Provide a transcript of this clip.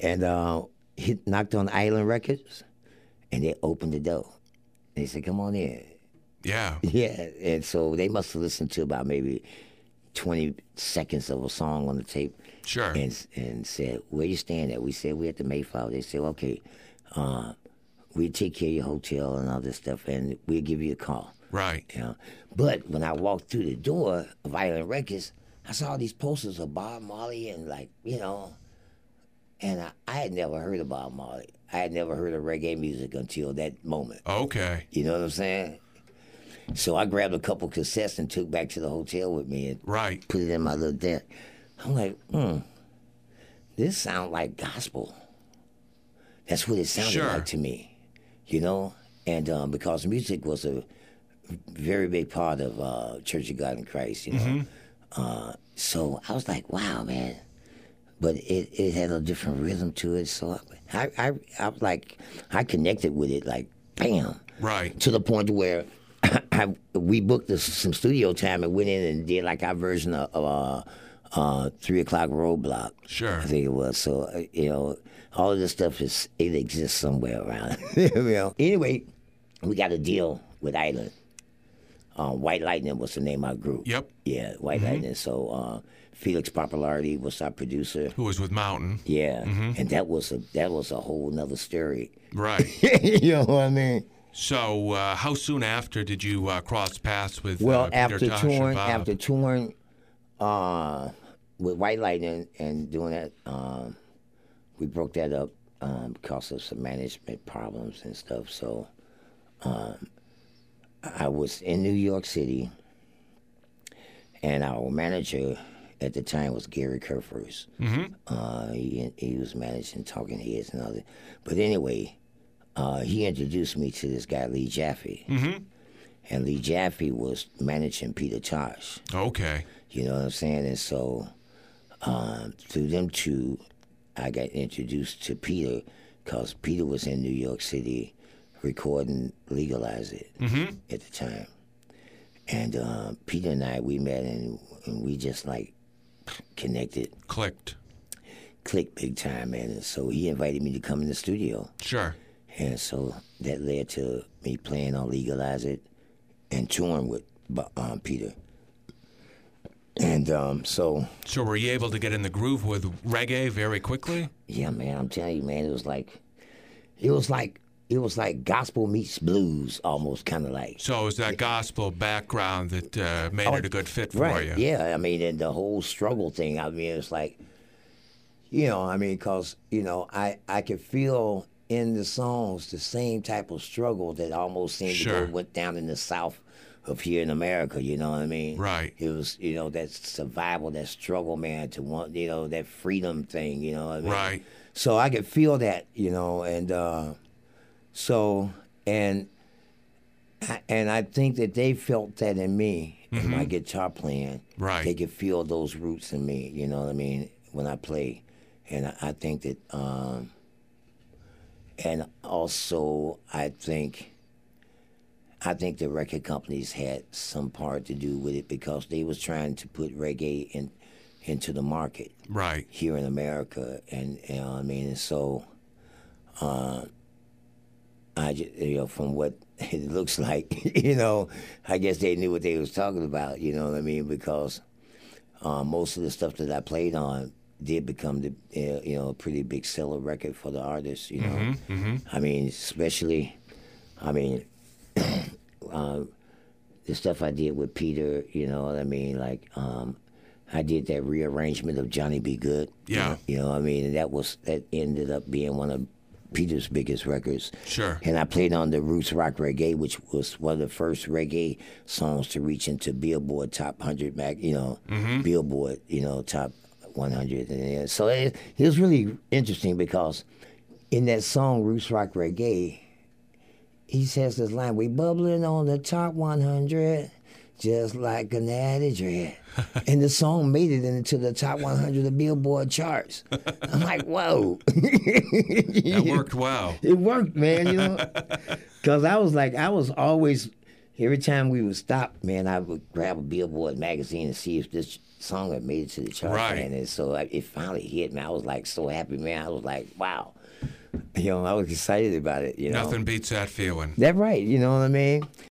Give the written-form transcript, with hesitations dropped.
And he knocked on Island Records, and they opened the door. They said, "Come on in." Yeah. Yeah, and so they must have listened to about maybe 20 seconds of a song on the tape. Sure. And said, "Where you staying at?" We said, "We're at the Mayflower." They said, "Okay, we take care of your hotel and all this stuff, and we'll give you a call." Right. You know? But when I walked through the door of Island Records, I saw all these posters of Bob Marley and and I had never heard of Bob Marley. I had never heard of reggae music until that moment. Okay. You know what I'm saying? So I grabbed a couple cassettes and took back to the hotel with me and Right. put it in my little desk. I'm like, this sounds like gospel. That's what it sounded like to me, you know? And because music was a very big part of Church of God in Christ, you know? So I was like, wow, man. But it had a different rhythm to it. So I was like, I connected with it like, bam. Right. To the point where we booked some studio time and went in and did like our version of 3 o'clock Roadblock. Sure. I think it was. So, all of this stuff it exists somewhere around. You know. Anyway, we got a deal with Island. White Lightning was the name of our group. Yep. Yeah, White Lightning. So Felix Popularity was our producer. Who was with Mountain. Yeah. And that was a whole nother story. Right. You know what I mean? So how soon after did you cross paths with Well, Peter after Tosh touring, and Bob? With White Lightning and doing that, we broke that up because of some management problems and stuff. So I was in New York City, and our manager at the time was Gary Kurfers. He was managing Talking Heads and all that. But anyway, he introduced me to this guy, Lee Jaffe. And Lee Jaffe was managing Peter Tosh. Okay. You know what I'm saying? And so through them two, I got introduced to Peter because Peter was in New York City recording Legalize It at the time. And Peter and I, we met and we just like connected. Clicked big time, man. And so he invited me to come in the studio. Sure. And so that led to me playing on Legalize It and touring with Peter. And so were you able to get in the groove with reggae very quickly? Yeah, man, I'm telling you, man, it was like gospel meets blues, almost, kind of like. So it was that gospel background that made it a good fit for you. Yeah, I mean, and the whole struggle thing, I mean, it's like, because, I could feel in the songs the same type of struggle that almost seemed to went down in the South of here in America, you know what I mean? Right. It was, that survival, that struggle, man, to want, that freedom thing, you know what I mean? Right. So I could feel that, and and I think that they felt that in me, in my guitar playing. Right. They could feel those roots in me, you know what I mean, when I play. And I think that, and also I think the record companies had some part to do with it because they was trying to put reggae into the market. Right. Here in America. And you know what I mean? And so, I just, from what it looks like, I guess they knew what they was talking about, you know what I mean? Because most of the stuff that I played on did become a pretty big seller record for the artists, you know. I mean, especially, the stuff I did with Peter, you know what I mean? Like, I did that rearrangement of Johnny B. Good. Yeah. You know what I mean? And that ended up being one of Peter's biggest records. Sure. And I played on the Roots Rock Reggae, which was one of the first reggae songs to reach into Billboard Top 100, Billboard, Top 100. And so it was really interesting because in that song, Roots Rock Reggae, he says this line, "We bubbling on the top 100, just like a natty dread." And the song made it into the top 100 of the Billboard charts. I'm like, whoa. That worked well. It worked, man, Because I was always, every time we would stop, man, I would grab a Billboard magazine and see if this song that made it to the chart, Right. man. And so it finally hit me. I was like so happy, man. I was like, wow. You know, I was excited about it. You know, Nothing beats that feeling. that's right. You know what I mean?